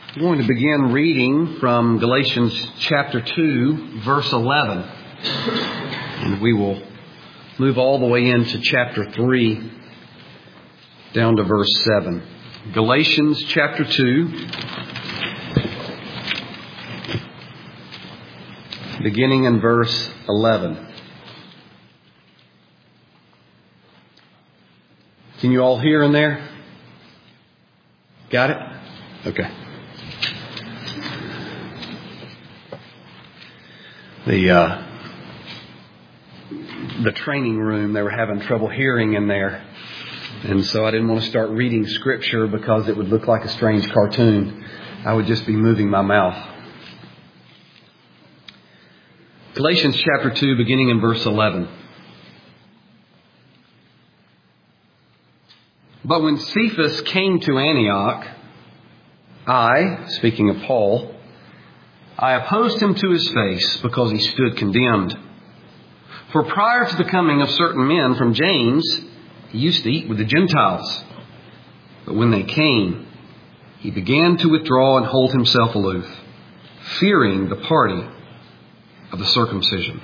I'm going to begin reading from Galatians chapter 2, verse 11. And we will move all the way into chapter 3, down to verse 7. Galatians chapter 2, beginning in verse 11. Can you all hear in there? Got it? Okay. The training room, they were having trouble hearing in there. And so I didn't want to start reading scripture because it would look like a strange cartoon. I would just be moving my mouth. Galatians chapter 2, beginning in verse 11. But when Cephas came to Antioch, speaking of Paul, I opposed him to his face because he stood condemned. For prior to the coming of certain men from James, he used to eat with the Gentiles. But when they came, he began to withdraw and hold himself aloof, fearing the party of the circumcision.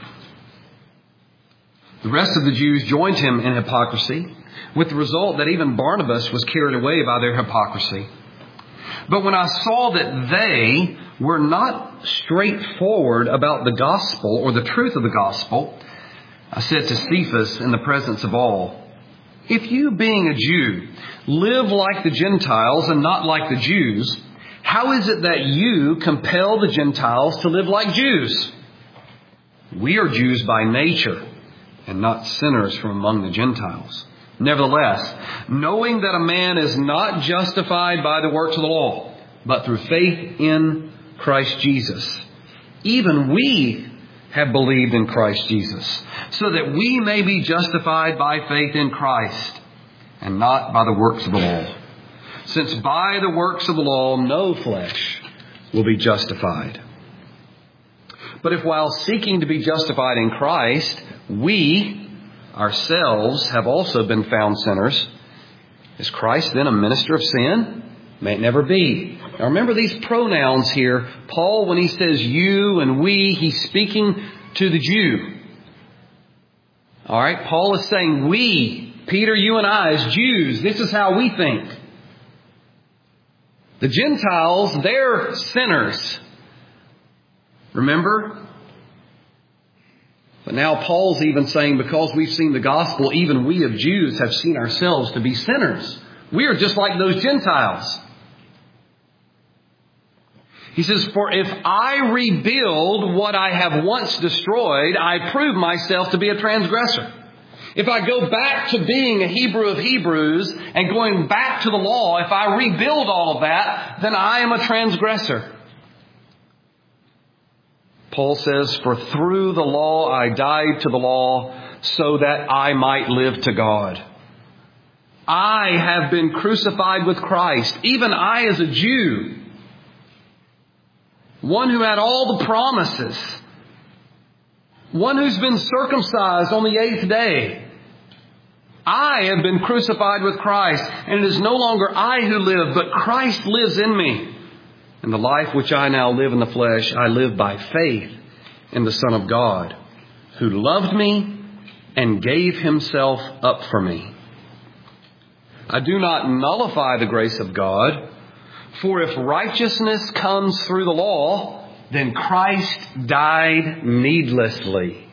The rest of the Jews joined him in hypocrisy, with the result that even Barnabas was carried away by their hypocrisy. But when I saw that they were not straightforward about the gospel or the truth of the gospel, I said to Cephas in the presence of all, if you, being a Jew, live like the Gentiles and not like the Jews, how is it that you compel the Gentiles to live like Jews? We are Jews by nature and not sinners from among the Gentiles. Nevertheless, knowing that a man is not justified by the works of the law, but through faith in Christ Jesus, even we have believed in Christ Jesus, so that we may be justified by faith in Christ, and not by the works of the law. Since by the works of the law no flesh will be justified. But if while seeking to be justified in Christ, we ourselves have also been found sinners, is Christ then a minister of sin? May it never be. Now remember these pronouns here. Paul, when he says you and we, he's speaking to the Jew. All right, Paul is saying we, Peter, you and I as Jews, this is how we think. The Gentiles, they're sinners. Remember? But now Paul's even saying because we've seen the gospel, even we of Jews have seen ourselves to be sinners. We are just like those Gentiles. He says, for if I rebuild what I have once destroyed, I prove myself to be a transgressor. If I go back to being a Hebrew of Hebrews and going back to the law, if I rebuild all of that, then I am a transgressor. Paul says, for through the law I died to the law so that I might live to God. I have been crucified with Christ, even I as a Jew, one who had all the promises, one who's been circumcised on the 8th day. I have been crucified with Christ, and it is no longer I who live, but Christ lives in me. And the life which I now live in the flesh, I live by faith in the Son of God, who loved me and gave himself up for me. I do not nullify the grace of God, for if righteousness comes through the law, then Christ died needlessly.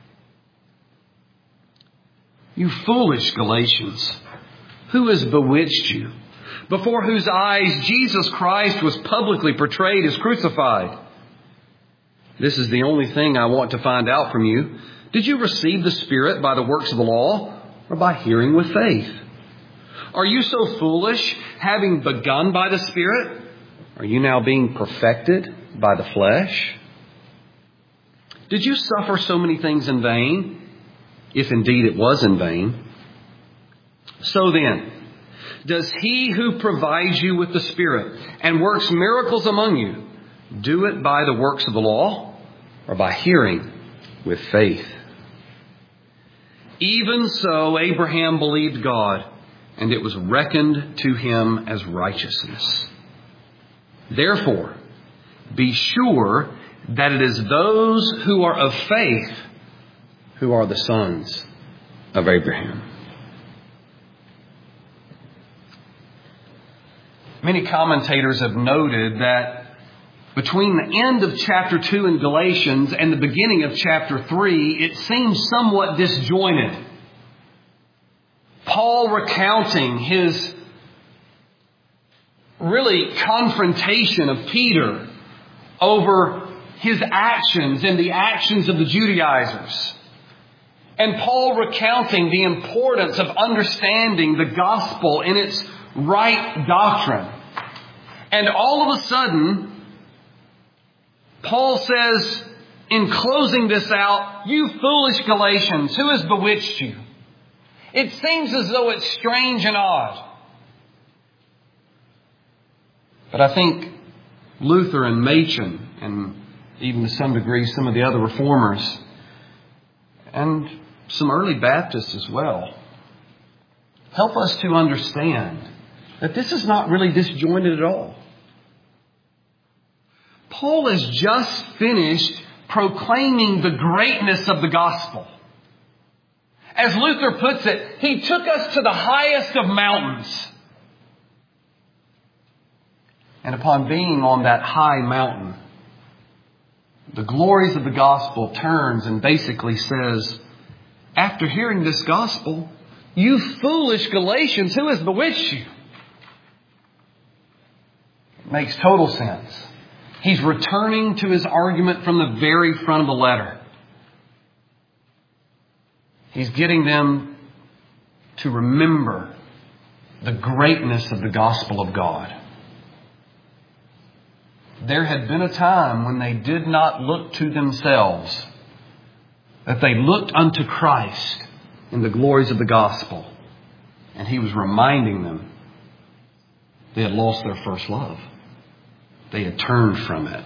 You foolish Galatians, who has bewitched you? Before whose eyes Jesus Christ was publicly portrayed as crucified. This is the only thing I want to find out from you. Did you receive the Spirit by the works of the law or by hearing with faith? Are you so foolish, having begun by the Spirit? Are you now being perfected by the flesh? Did you suffer so many things in vain, if indeed it was in vain? So then, does he who provides you with the Spirit and works miracles among you do it by the works of the law or by hearing with faith? Even so, Abraham believed God, and it was reckoned to him as righteousness. Therefore, be sure that it is those who are of faith who are the sons of Abraham. Many commentators have noted that between the end of chapter 2 in Galatians and the beginning of chapter 3, it seems somewhat disjointed. Paul recounting his really confrontation of Peter over his actions and the actions of the Judaizers. And Paul recounting the importance of understanding the gospel in its right doctrine. And all of a sudden, Paul says, in closing this out, "You foolish Galatians, who has bewitched you?" It seems as though it's strange and odd. But I think Luther and Machen, and even to some degree some of the other reformers, and some early Baptists as well, help us to understand that this is not really disjointed at all. Paul has just finished proclaiming the greatness of the gospel. As Luther puts it, he took us to the highest of mountains. And upon being on that high mountain, the glories of the gospel turns and basically says, after hearing this gospel, "You foolish Galatians, who has bewitched you?" It makes total sense. He's returning to his argument from the very front of the letter. He's getting them to remember the greatness of the gospel of God. There had been a time when they did not look to themselves, that they looked unto Christ in the glories of the gospel. And he was reminding them they had lost their first love. They had turned from it.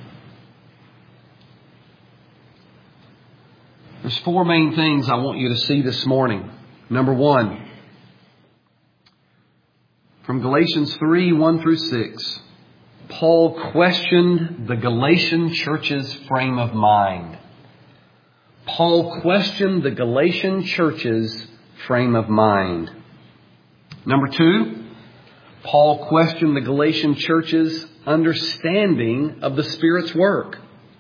There's four main things I want you to see this morning. Number one, from Galatians 3, 1 through 6, Paul questioned the Galatian church's frame of mind. Paul questioned the Galatian church's frame of mind. Number two, Paul questioned the Galatian church's understanding of the Spirit's work.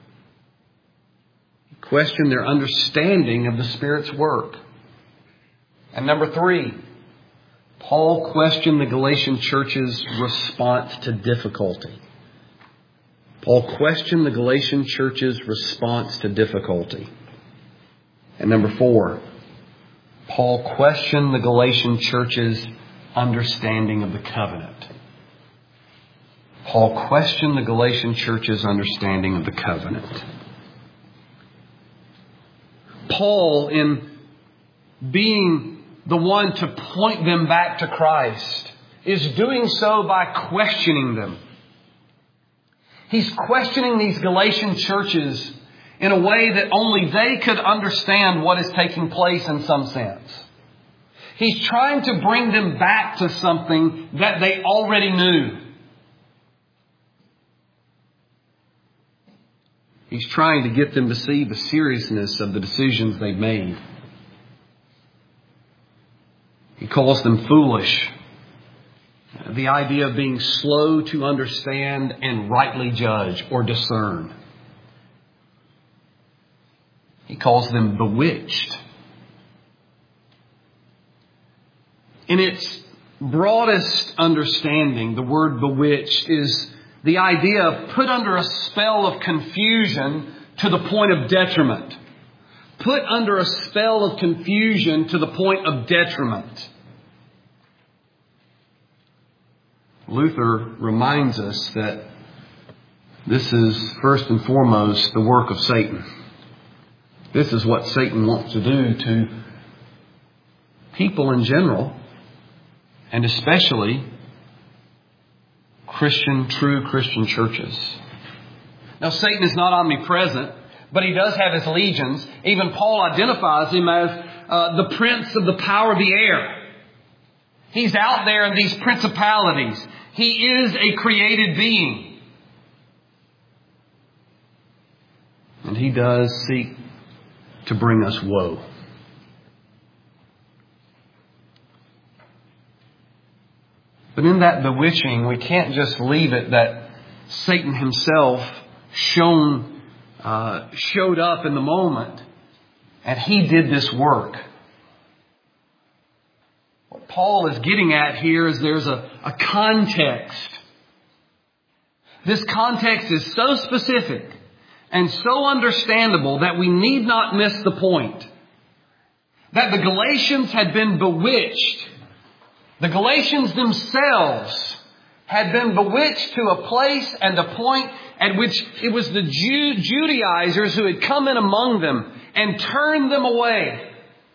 He questioned their understanding of the Spirit's work. And number three, Paul questioned the Galatian church's response to difficulty. Paul questioned the Galatian church's response to difficulty. And number four, Paul questioned the Galatian church's understanding of the covenant. Paul questioned the Galatian church's understanding of the covenant. Paul, in being the one to point them back to Christ, is doing so by questioning them. He's questioning these Galatian churches in a way that only they could understand what is taking place in some sense. He's trying to bring them back to something that they already knew. He's trying to get them to see the seriousness of the decisions they've made. He calls them foolish. The idea of being slow to understand and rightly judge or discern. He calls them bewitched. In its broadest understanding, the word bewitched is the idea of put under a spell of confusion to the point of detriment. Put under a spell of confusion to the point of detriment. Luther reminds us that this is first and foremost the work of Satan. This is what Satan wants to do to people in general, and especially true Christian churches. Now, Satan is not omnipresent, but he does have his legions. Even Paul identifies him as the prince of the power of the air. He's out there in these principalities. He is a created being. And he does seek to bring us woe. But in that bewitching, we can't just leave it that Satan himself showed up in the moment and he did this work. What Paul is getting at here is there's a context. This context is so specific and so understandable that we need not miss the point. That the Galatians had been bewitched. The Galatians themselves had been bewitched to a place and a point at which it was the Judaizers who had come in among them and turned them away.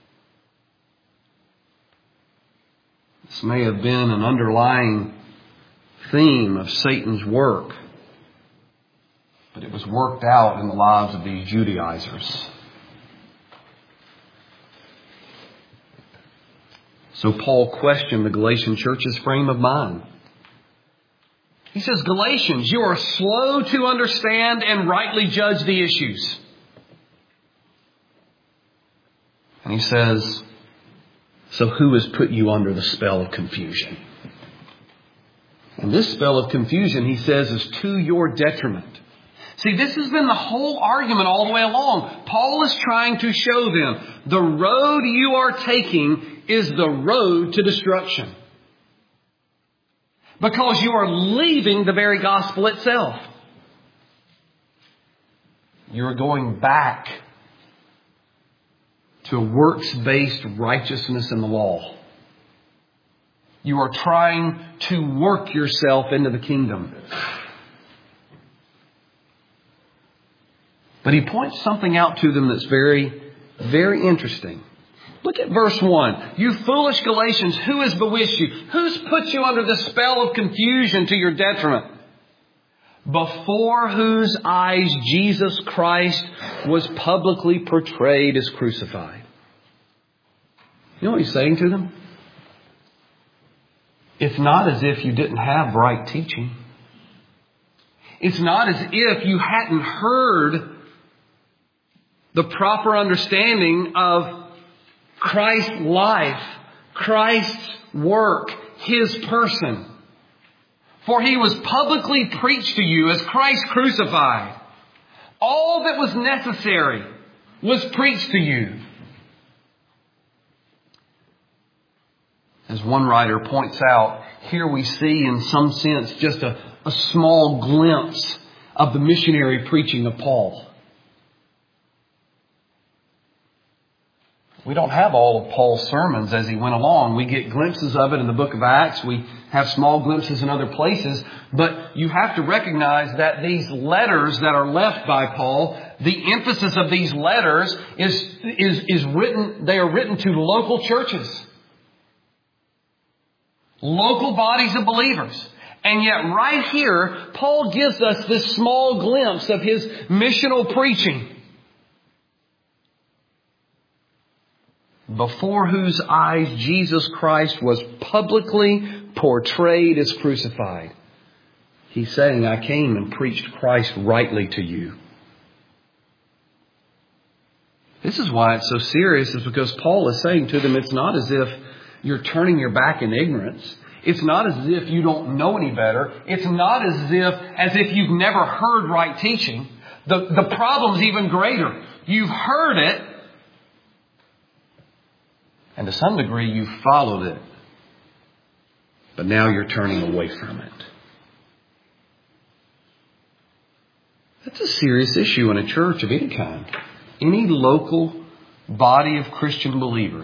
This may have been an underlying theme of Satan's work, but it was worked out in the lives of these Judaizers. So Paul questioned the Galatian church's frame of mind. He says, Galatians, you are slow to understand and rightly judge the issues. And he says, so who has put you under the spell of confusion? And this spell of confusion, he says, is to your detriment. See, this has been the whole argument all the way along. Paul is trying to show them the road you are taking is the road to destruction. Because you are leaving the very gospel itself. You are going back to a works-based righteousness in the law. You are trying to work yourself into the kingdom. But he points something out to them that's very, very interesting. Look at verse 1. You foolish Galatians, who has bewitched you? Who's put you under the spell of confusion to your detriment? Before whose eyes Jesus Christ was publicly portrayed as crucified. You know what he's saying to them? It's not as if you didn't have right teaching. It's not as if you hadn't heard the proper understanding of Christ's life, Christ's work, His person. For He was publicly preached to you as Christ crucified. All that was necessary was preached to you. As one writer points out, here we see in some sense just a small glimpse of the missionary preaching of Paul. We don't have all of Paul's sermons as he went along. We get glimpses of it in the book of Acts. We have small glimpses in other places. But you have to recognize that these letters that are left by Paul, the emphasis of these letters is written, they are written to local churches. Local bodies of believers. And yet right here, Paul gives us this small glimpse of his missional preaching. Before whose eyes Jesus Christ was publicly portrayed as crucified. He's saying, I came and preached Christ rightly to you. This is why it's so serious, is because Paul is saying to them, it's not as if you're turning your back in ignorance. It's not as if you don't know any better. It's not as if you've never heard right teaching. The problem's even greater. You've heard it. And to some degree, you followed it. But now you're turning away from it. That's a serious issue in a church of any kind. Any local body of Christian believers.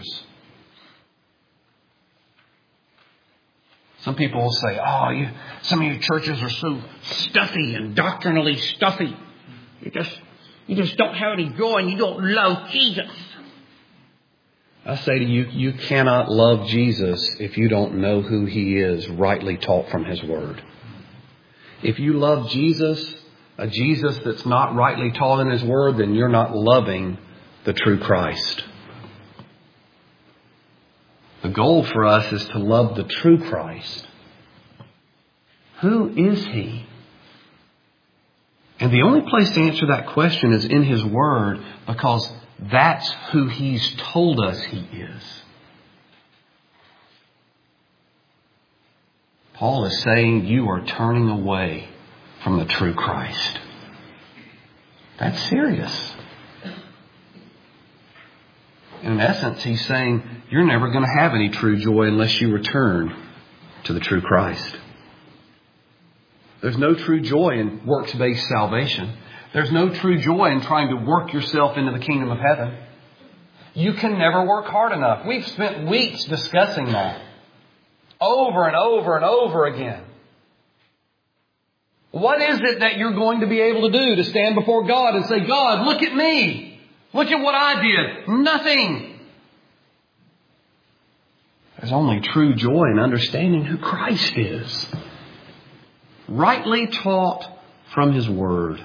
Some people will say, some of your churches are so stuffy and doctrinally stuffy. You just don't have any joy and you don't love Jesus. I say to you, you cannot love Jesus if you don't know who He is, rightly taught from His Word. If you love Jesus, a Jesus that's not rightly taught in His Word, then you're not loving the true Christ. The goal for us is to love the true Christ. Who is He? And the only place to answer that question is in His Word, because that's who He's told us He is. Paul is saying you are turning away from the true Christ. That's serious. In essence, he's saying you're never going to have any true joy unless you return to the true Christ. There's no true joy in works-based salvation. There's no true joy in trying to work yourself into the kingdom of heaven. You can never work hard enough. We've spent weeks discussing that over and over and over again. What is it that you're going to be able to do to stand before God and say, God, look at me. Look at what I did. Nothing. There's only true joy in understanding who Christ is. Rightly taught from His Word.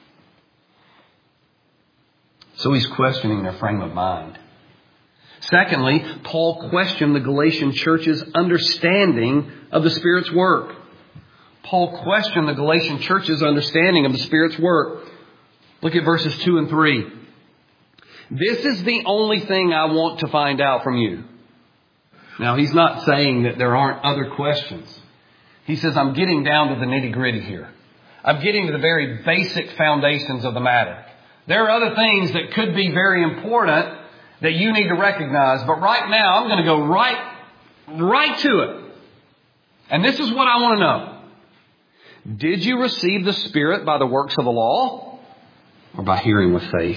So he's questioning their frame of mind. Secondly, Paul questioned the Galatian church's understanding of the Spirit's work. Paul questioned the Galatian church's understanding of the Spirit's work. Look at verses 2 and 3. This is the only thing I want to find out from you. Now, he's not saying that there aren't other questions. He says, I'm getting down to the nitty-gritty here. I'm getting to the very basic foundations of the matter. There are other things that could be very important that you need to recognize. But right now, I'm going to go right to it. And this is what I want to know. Did you receive the Spirit by the works of the law or by hearing with faith?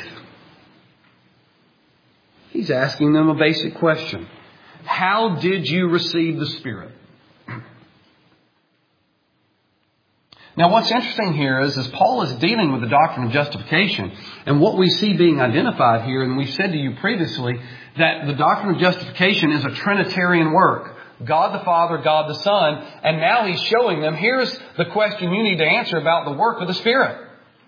He's asking them a basic question. How did you receive the Spirit? Now, what's interesting here is Paul is dealing with the doctrine of justification. And what we see being identified here, and we've said to you previously, that the doctrine of justification is a Trinitarian work. God the Father, God the Son. And now he's showing them, here's the question you need to answer about the work of the Spirit.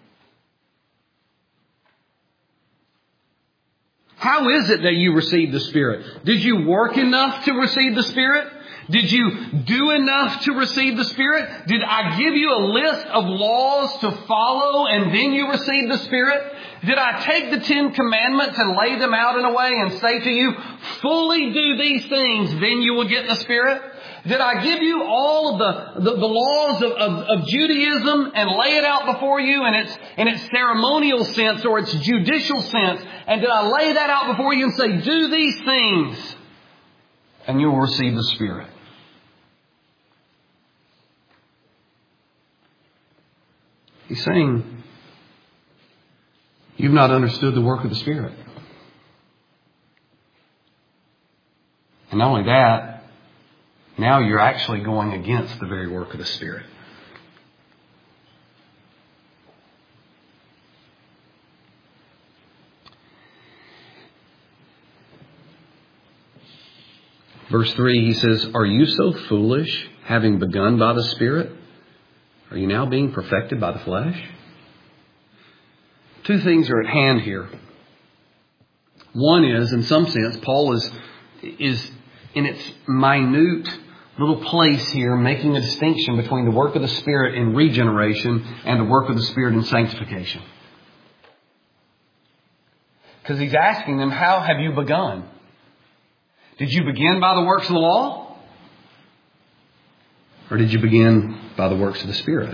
How is it that you received the Spirit? Did you work enough to receive the Spirit? Did you do enough to receive the Spirit? Did I give you a list of laws to follow and then you received the Spirit? Did I take the 10 Commandments and lay them out in a way and say to you, fully do these things, then you will get the Spirit? Did I give you all of the laws of Judaism and lay it out before you in its ceremonial sense or its judicial sense? And did I lay that out before you and say, do these things and you will receive the Spirit? He's saying, you've not understood the work of the Spirit. And not only that, now you're actually going against the very work of the Spirit. Verse 3, he says, are you so foolish, having begun by the Spirit? Are you now being perfected by the flesh? Two things are at hand here. One is, in some sense, Paul is in its minute little place here making a distinction between the work of the Spirit in regeneration and the work of the Spirit in sanctification. Because he's asking them, how have you begun? Did you begin by the works of the law? Or did you begin by the works of the Spirit?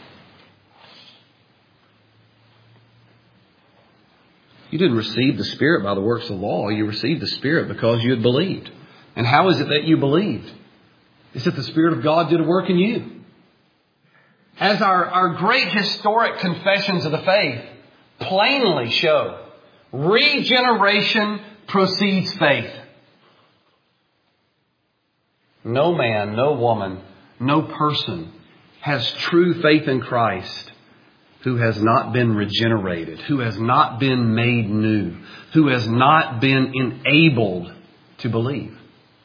You didn't receive the Spirit by the works of the law. You received the Spirit because you had believed. And how is it that you believed? It's that the Spirit of God did a work in you. As our great historic confessions of the faith plainly show, regeneration precedes faith. No man, no woman, no person has true faith in Christ who has not been regenerated, who has not been made new, who has not been enabled to believe.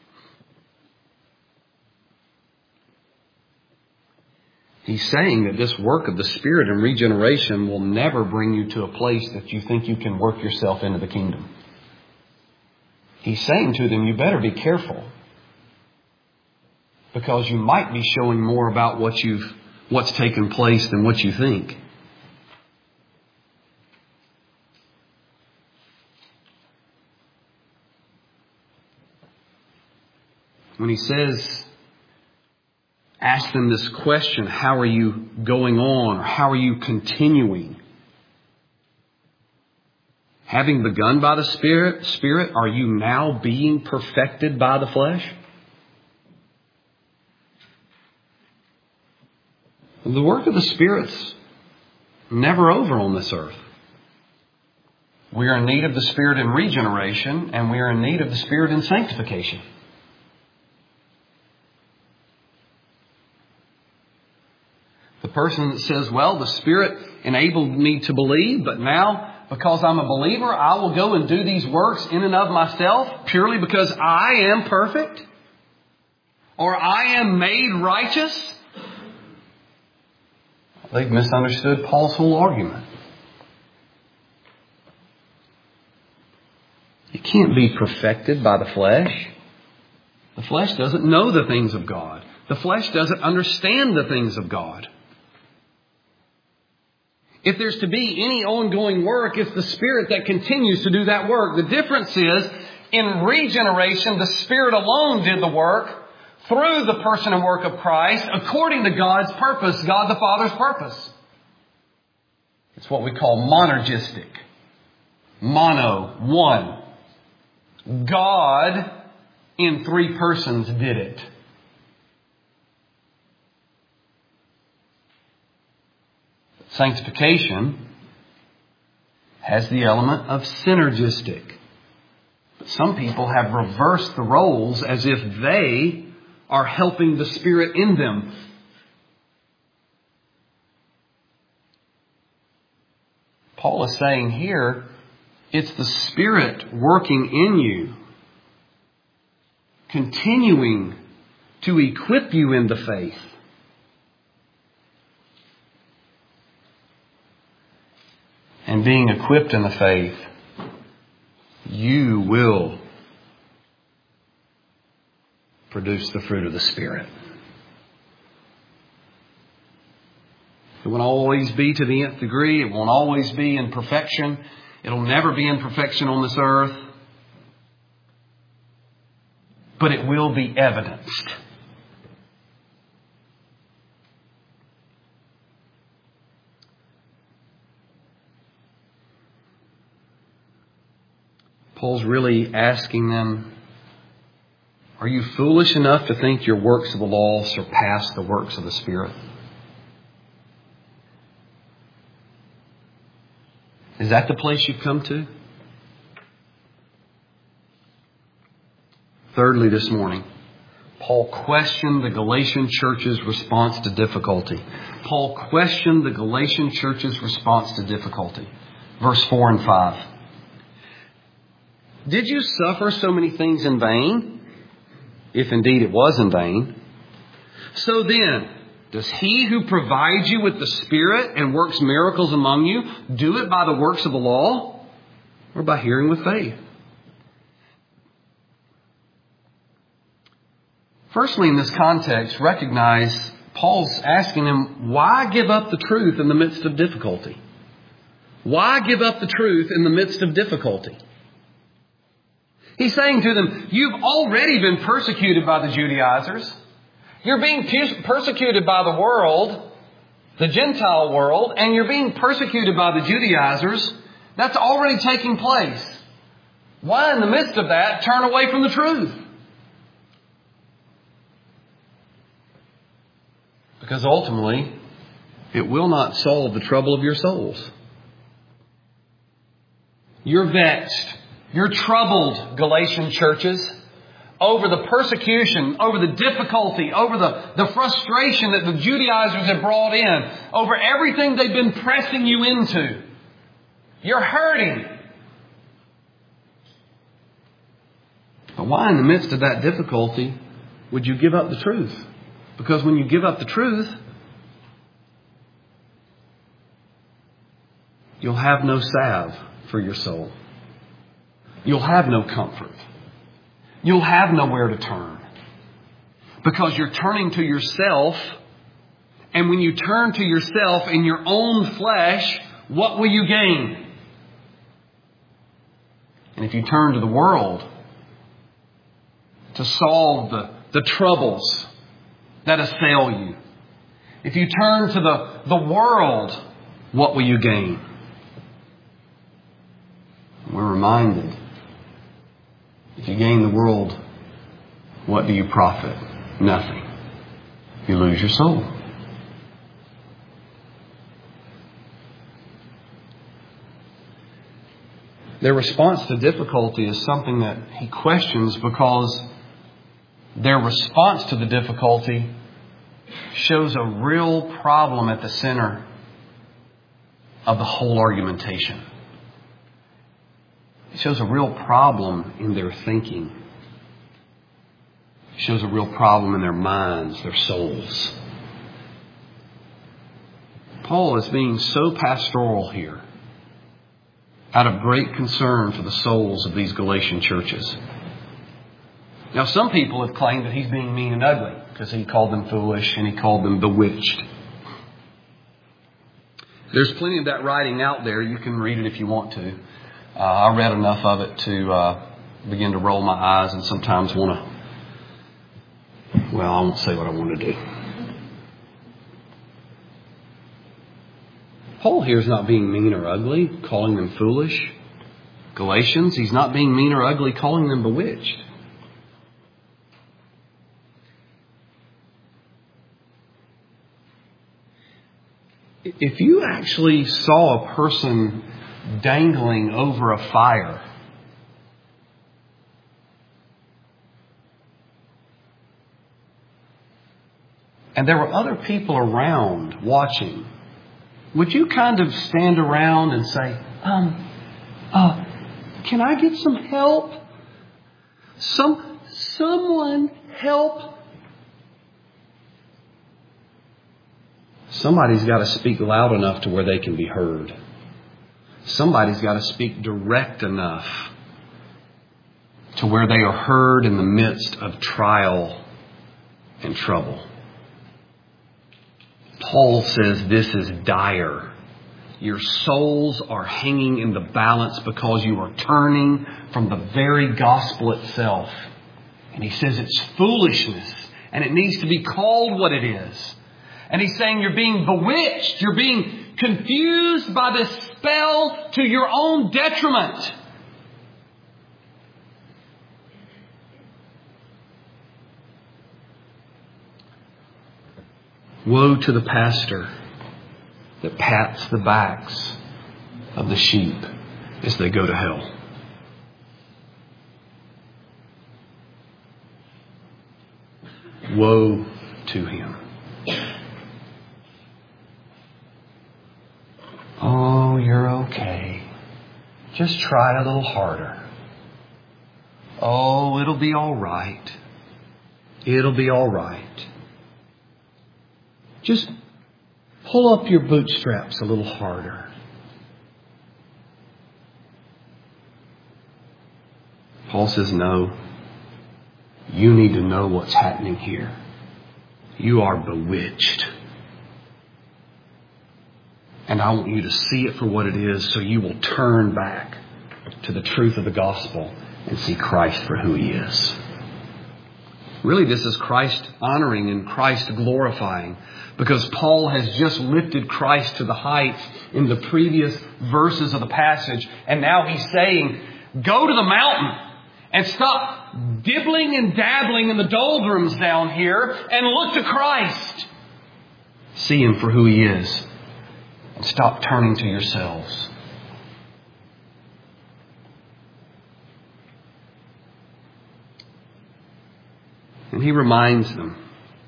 He's saying that this work of the Spirit in regeneration will never bring you to a place that you think you can work yourself into the kingdom. He's saying to them, you better be careful. Because you might be showing more about what's taken place than what you think. when he says, ask them this question, how are you going on? Or how are you continuing? Having begun by the Spirit, are you now being perfected by the flesh? The work of the Spirit's never over on this earth. We are in need of the Spirit in regeneration, and we are in need of the Spirit in sanctification. The person that says, well, the Spirit enabled me to believe, but now, because I'm a believer, I will go and do these works in and of myself purely because I am perfect, or I am made righteous. They've misunderstood Paul's whole argument. You can't be perfected by the flesh. The flesh doesn't know the things of God. The flesh doesn't understand the things of God. If there's to be any ongoing work, it's the Spirit that continues to do that work. The difference is, in regeneration, the Spirit alone did the work through the person and work of Christ, according to God's purpose, God the Father's purpose. It's what we call monergistic. Mono, one. God in three persons did it. Sanctification has the element of synergistic. But some people have reversed the roles as if they are helping the Spirit in them. Paul is saying here, it's the Spirit working in you, continuing to equip you in the faith. And being equipped in the faith, you will produce the fruit of the Spirit. It won't always be to the nth degree. It won't always be in perfection. It'll never be in perfection on this earth. But it will be evidenced. Paul's really asking them, are you foolish enough to think your works of the law surpass the works of the Spirit? Is that the place you've come to? Thirdly, this morning, Paul questioned the Galatian church's response to difficulty. Paul questioned the Galatian church's response to difficulty. Verse 4 and 5. Did you suffer so many things in vain? If indeed it was in vain. So then, does he who provides you with the Spirit and works miracles among you do it by the works of the law or by hearing with faith? Firstly, in this context, recognize Paul's asking them, why give up the truth in the midst of difficulty? Why give up the truth in the midst of difficulty? He's saying to them, you've already been persecuted by the Judaizers. You're being persecuted by the world, the Gentile world, and you're being persecuted by the Judaizers. That's already taking place. Why, in the midst of that, turn away from the truth? Because ultimately, it will not solve the trouble of your souls. You're vexed. You're troubled, Galatian churches, over the persecution, over the difficulty, over the frustration that the Judaizers have brought in, over everything they've been pressing you into. You're hurting. But why in the midst of that difficulty would you give up the truth? Because when you give up the truth, you'll have no salve for your soul. You'll have no comfort. You'll have nowhere to turn. Because you're turning to yourself. And when you turn to yourself in your own flesh, what will you gain? And if you turn to the world to solve the troubles that assail you. If you turn to the world, what will you gain? We're reminded, if you gain the world, what do you profit? Nothing. You lose your soul. Their response to difficulty is something that he questions, because their response to the difficulty shows a real problem at the center of the whole argumentation. It shows a real problem in their thinking. It shows a real problem in their minds, their souls. Paul is being so pastoral here, out of great concern for the souls of these Galatian churches. Now, some people have claimed that he's being mean and ugly because he called them foolish and he called them bewitched. There's plenty of that writing out there. You can read it if you want to. I read enough of it to begin to roll my eyes and sometimes want to, well, I won't say what I want to do. Paul here is not being mean or ugly, calling them foolish. Galatians, he's not being mean or ugly, calling them bewitched. If you actually saw a person dangling over a fire, and there were other people around watching, would you kind of stand around and say, can I get some help? Someone help? Somebody's got to speak loud enough to where they can be heard. Somebody's got to speak direct enough to where they are heard in the midst of trial and trouble. Paul says this is dire. Your souls are hanging in the balance because you are turning from the very gospel itself. And he says it's foolishness and it needs to be called what it is. And he's saying you're being bewitched. You're being confused by this spell to your own detriment. Woe to the pastor that pats the backs of the sheep as they go to hell. Woe to him. Oh, you're okay. Just try a little harder. Oh, it'll be all right. It'll be all right. Just pull up your bootstraps a little harder. Paul says, no. You need to know what's happening here. You are bewitched. And I want you to see it for what it is so you will turn back to the truth of the gospel and see Christ for who He is. Really, this is Christ honoring and Christ glorifying, because Paul has just lifted Christ to the heights in the previous verses of the passage. And now he's saying, go to the mountain and stop dibbling and dabbling in the doldrums down here and look to Christ. See Him for who He is. And stop turning to yourselves. And he reminds them.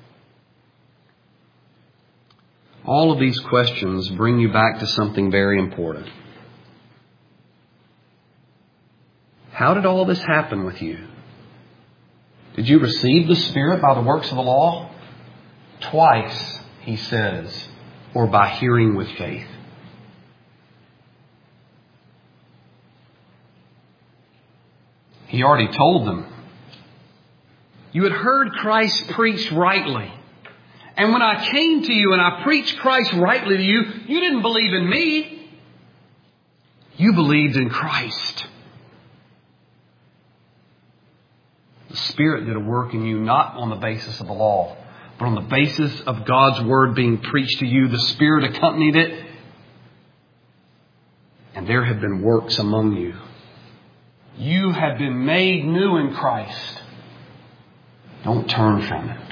All of these questions bring you back to something very important. How did all this happen with you? Did you receive the Spirit by the works of the law? Twice, he says, or by hearing with faith. He already told them. You had heard Christ preached rightly. And when I came to you and I preached Christ rightly to you, you didn't believe in me. You believed in Christ. The Spirit did a work in you not on the basis of the law, but on the basis of God's Word being preached to you. The Spirit accompanied it. And there have been works among you. You have been made new in Christ. Don't turn from it.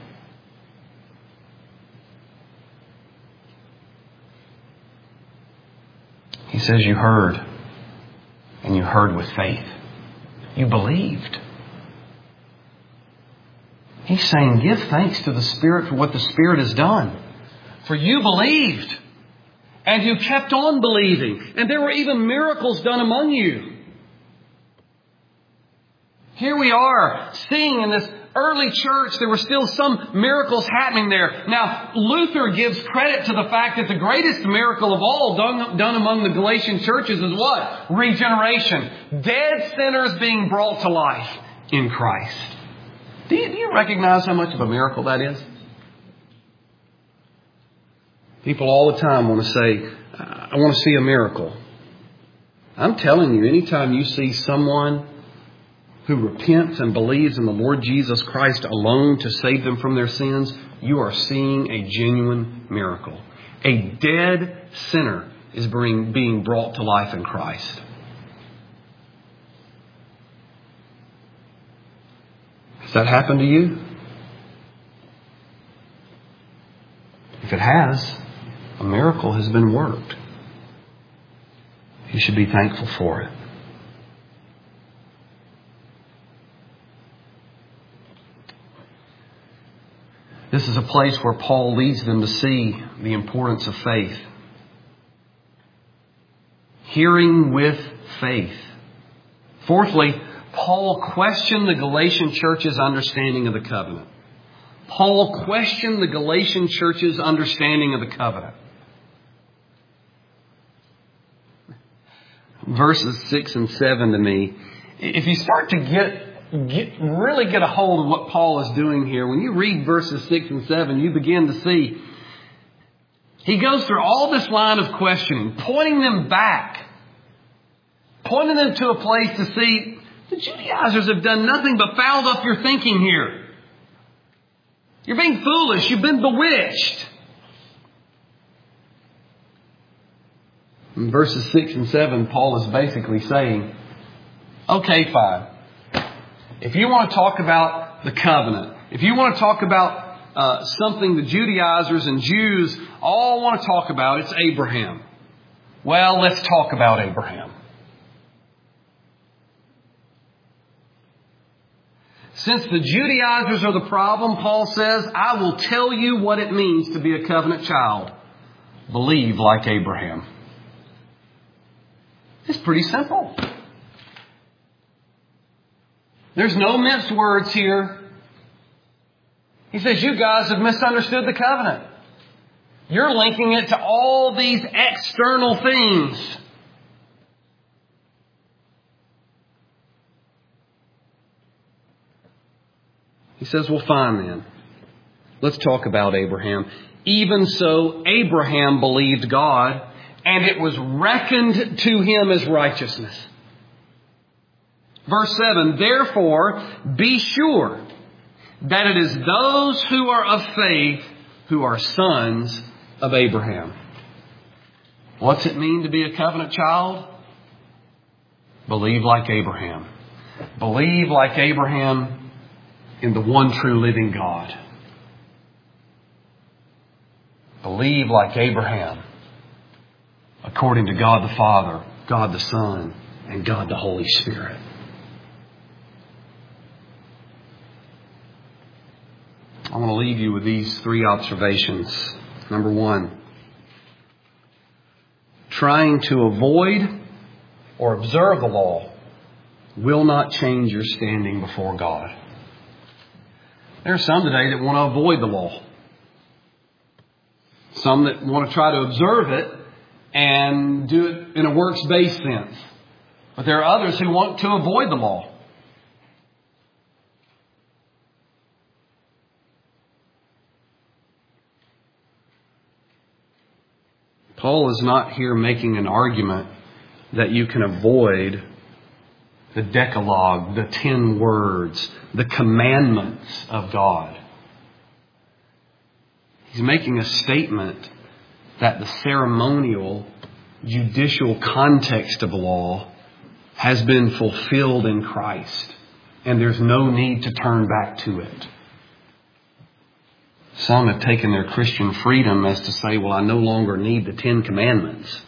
He says you heard. And you heard with faith. You believed. He's saying, give thanks to the Spirit for what the Spirit has done. For you believed. And you kept on believing. And there were even miracles done among you. Here we are, seeing in this early church, there were still some miracles happening there. Now, Luther gives credit to the fact that the greatest miracle of all done among the Galatian churches is what? Regeneration. Dead sinners being brought to life in Christ. Do you recognize how much of a miracle that is? People all the time want to say, I want to see a miracle. I'm telling you, anytime you see someone who repents and believes in the Lord Jesus Christ alone to save them from their sins, you are seeing a genuine miracle. A dead sinner is being brought to life in Christ. Has that happened to you? If it has, a miracle has been worked. You should be thankful for it. This is a place where Paul leads them to see the importance of faith. Hearing with faith. Fourthly, Paul questioned the Galatian church's understanding of the covenant. Paul questioned the Galatian church's understanding of the covenant. Verses 6 and 7 to me, if you start to really get a hold of what Paul is doing here, when you read verses 6 and 7, you begin to see he goes through all this line of questioning, pointing them back, pointing them to a place to see the Judaizers have done nothing but fouled up your thinking here. You're being foolish. You've been bewitched. In verses 6 and 7, Paul is basically saying, okay, fine. If you want to talk about the covenant, if you want to talk about something the Judaizers and Jews all want to talk about, it's Abraham. Well, let's talk about Abraham. Since the Judaizers are the problem, Paul says, I will tell you what it means to be a covenant child. Believe like Abraham. It's pretty simple. There's no minced words here. He says, you guys have misunderstood the covenant. You're linking it to all these external things. He says, well, fine then. Let's talk about Abraham. Even so, Abraham believed God, and it was reckoned to him as righteousness. Verse 7, therefore, be sure that it is those who are of faith who are sons of Abraham. What's it mean to be a covenant child? Believe like Abraham. Believe like Abraham in the one true living God. Believe like Abraham according to God the Father, God the Son, and God the Holy Spirit. I want to leave you with these three observations. Number one, trying to avoid or observe the law will not change your standing before God. There are some today that want to avoid the law. Some that want to try to observe it and do it in a works-based sense. But there are others who want to avoid the law. Paul is not here making an argument that you can avoid the Decalogue, the 10 words, the commandments of God. He's making a statement that the ceremonial, judicial context of law has been fulfilled in Christ, and there's no need to turn back to it. Some have taken their Christian freedom as to say, well, I no longer need the 10 commandments.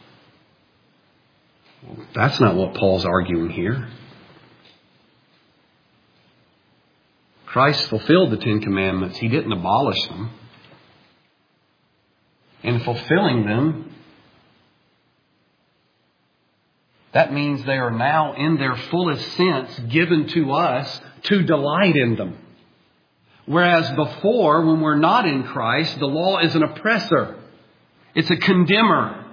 Well, that's not what Paul's arguing here. Christ fulfilled the 10 commandments. He didn't abolish them. In fulfilling them, that means they are now in their fullest sense given to us to delight in them. Whereas before, when we're not in Christ, the law is an oppressor. It's a condemner.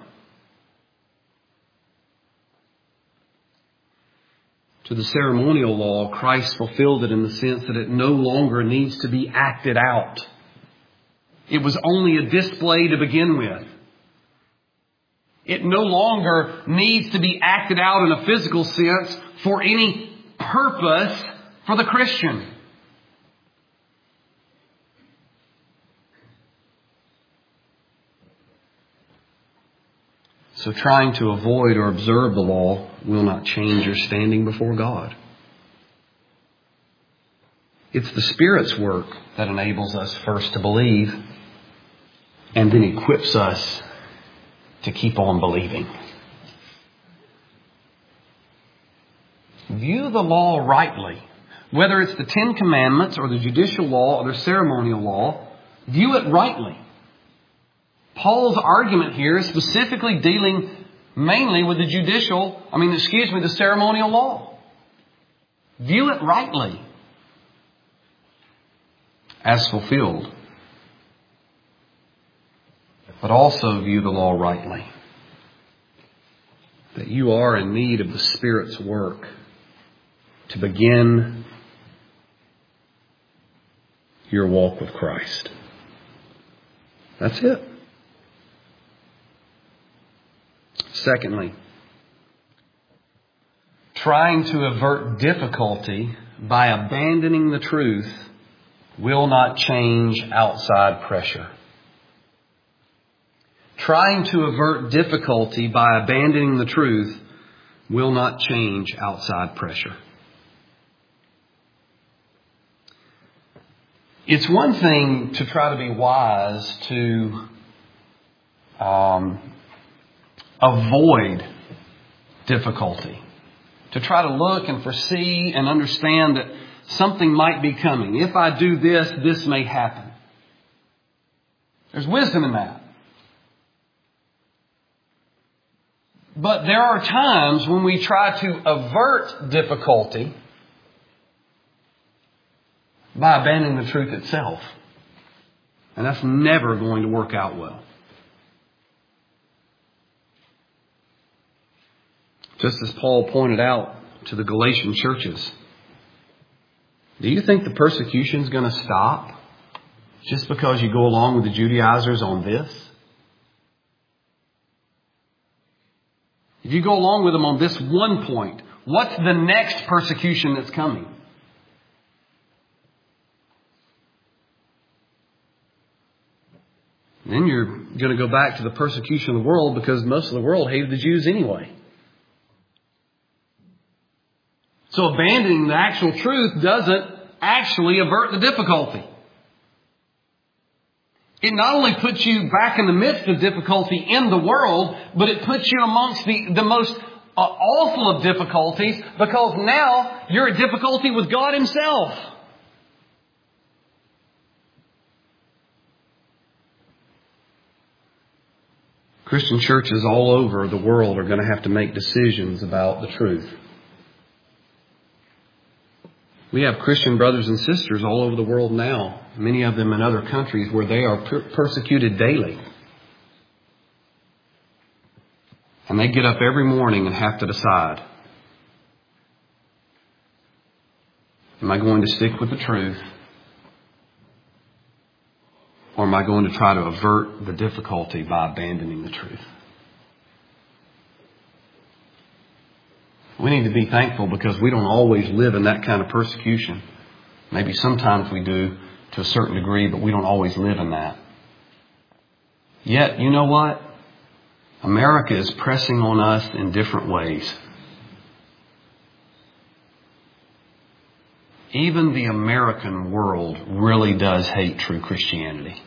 To the ceremonial law, Christ fulfilled it in the sense that it no longer needs to be acted out. It was only a display to begin with. It no longer needs to be acted out in a physical sense for any purpose for the Christian. So trying to avoid or observe the law will not change your standing before God. It's the Spirit's work that enables us first to believe and then equips us to keep on believing. View the law rightly. Whether it's the 10 Commandments or the judicial law or the ceremonial law, view it rightly. Paul's argument here is specifically dealing mainly with the ceremonial law. View it rightly as fulfilled. But also view the law rightly. That you are in need of the Spirit's work to begin your walk with Christ. That's it. Secondly, trying to avert difficulty by abandoning the truth will not change outside pressure. Trying to avert difficulty by abandoning the truth will not change outside pressure. It's one thing to try to be wise to avoid difficulty. To try to look and foresee and understand that something might be coming. If I do this, this may happen. There's wisdom in that. But there are times when we try to avert difficulty by abandoning the truth itself. And that's never going to work out well. Just as Paul pointed out to the Galatian churches, do you think the persecution is going to stop just because you go along with the Judaizers on this? If you go along with them on this one point, what's the next persecution that's coming? Then you're going to go back to the persecution of the world because most of the world hated the Jews anyway. So abandoning the actual truth doesn't actually avert the difficulty. It not only puts you back in the midst of difficulty in the world, but it puts you amongst the most awful of difficulties, because now you're at difficulty with God Himself. Christian churches all over the world are going to have to make decisions about the truth. We have Christian brothers and sisters all over the world now, many of them in other countries where they are persecuted daily. And they get up every morning and have to decide, am I going to stick with the truth? Or am I going to try to avert the difficulty by abandoning the truth? We need to be thankful because we don't always live in that kind of persecution. Maybe sometimes we do to a certain degree, but we don't always live in that. Yet, you know what? America is pressing on us in different ways. Even the American world really does hate true Christianity.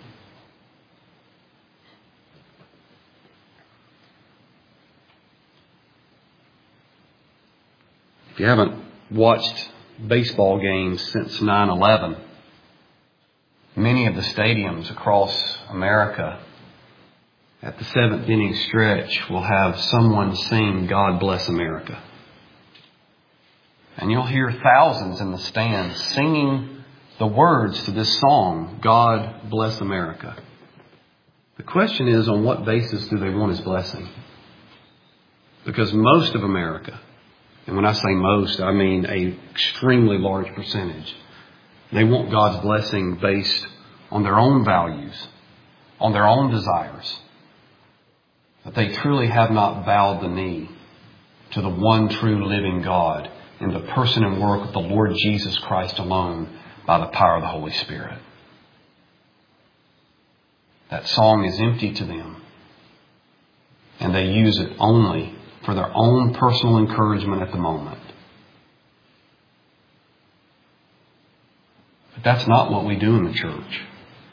If you haven't watched baseball games since 9/11, many of the stadiums across America at the 7th inning stretch will have someone sing "God Bless America." And you'll hear thousands in the stands singing the words to this song, "God Bless America." The question is, on what basis do they want His blessing? Because most of America, and when I say most, I mean an extremely large percentage, they want God's blessing based on their own values, on their own desires. But they truly have not bowed the knee to the one true living God in the person and work of the Lord Jesus Christ alone by the power of the Holy Spirit. That song is empty to them, and they use it only for their own personal encouragement at the moment. But that's not what we do in the church.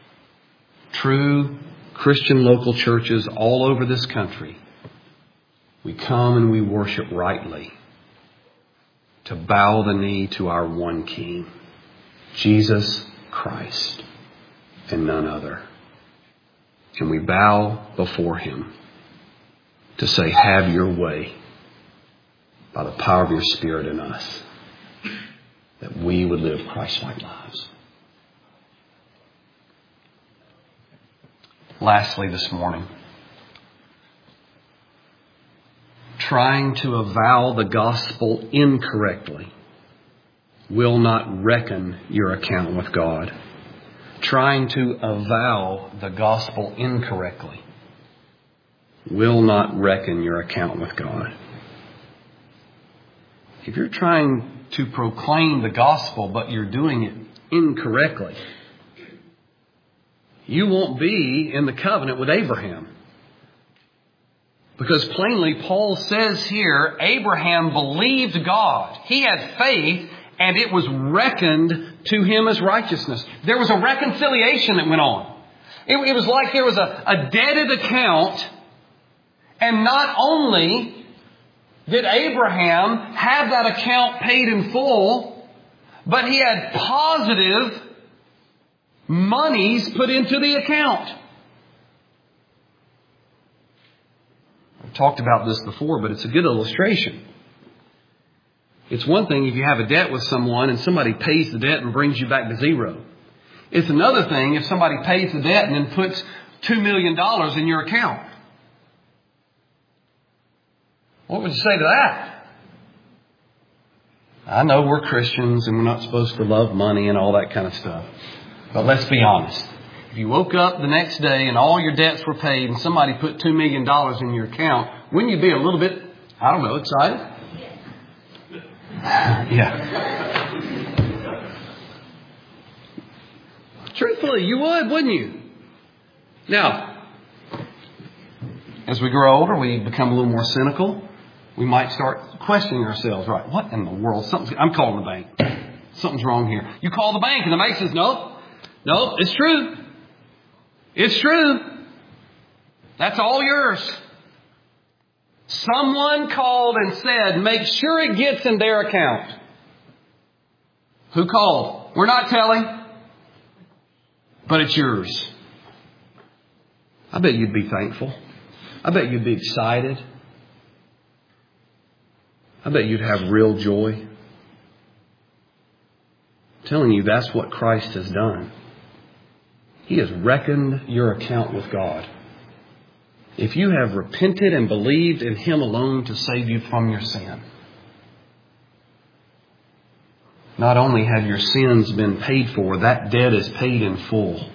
True Christian local churches all over this country, we come and we worship rightly to bow the knee to our one King, Jesus Christ, and none other. And we bow before Him to say, "Have your way," by the power of your Spirit in us, that we would live Christ-like lives. Lastly this morning, trying to avow the gospel incorrectly will not reckon your account with God. Trying to avow the gospel incorrectly will not reckon your account with God. If you're trying to proclaim the gospel, but you're doing it incorrectly, you won't be in the covenant with Abraham. Because plainly, Paul says here, Abraham believed God. He had faith, and it was reckoned to him as righteousness. There was a reconciliation that went on. It was like there was a debted account, and not only did Abraham have that account paid in full, but he had positive monies put into the account. I've talked about this before, but it's a good illustration. It's one thing if you have a debt with someone and somebody pays the debt and brings you back to zero. It's another thing if somebody pays the debt and then puts $2 million in your account. What would you say to that? I know we're Christians and we're not supposed to love money and all that kind of stuff. But let's be honest. If you woke up the next day and all your debts were paid and somebody put $2 million in your account, wouldn't you be a little bit, excited? Yeah. Truthfully, you would, wouldn't you? Now, as we grow older, we become a little more cynical. We might start questioning ourselves. Right, what in the world? I'm calling the bank. Something's wrong here. You call the bank and the bank says, nope, it's true. It's true. That's all yours. Someone called and said, make sure it gets in their account. Who called? We're not telling. But it's yours. I bet you'd be thankful. I bet you'd be excited. I bet you'd have real joy. I'm telling you, that's what Christ has done. He has reckoned your account with God. If you have repented and believed in Him alone to save you from your sin, not only have your sins been paid for, that debt is paid in full,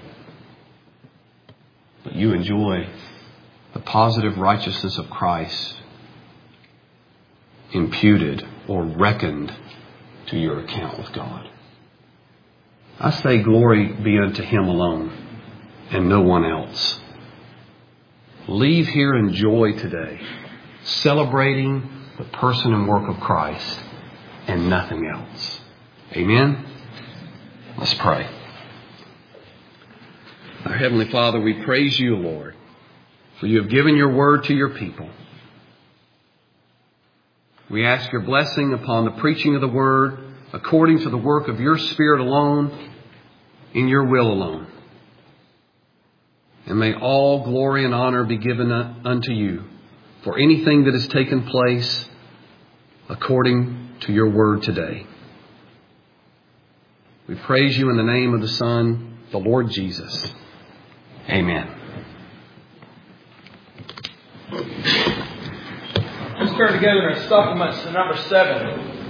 but you enjoy the positive righteousness of Christ imputed or reckoned to your account with God. I say glory be unto Him alone and no one else. Leave here in joy today, celebrating the person and work of Christ and nothing else. Amen? Let's pray. Our Heavenly Father, we praise you, Lord, for you have given your word to your people. We ask your blessing upon the preaching of the word according to the work of your Spirit alone, in your will alone. And may all glory and honor be given unto you for anything that has taken place according to your word today. We praise you in the name of the Son, the Lord Jesus. Amen. Let's turn together in supplements to number 7.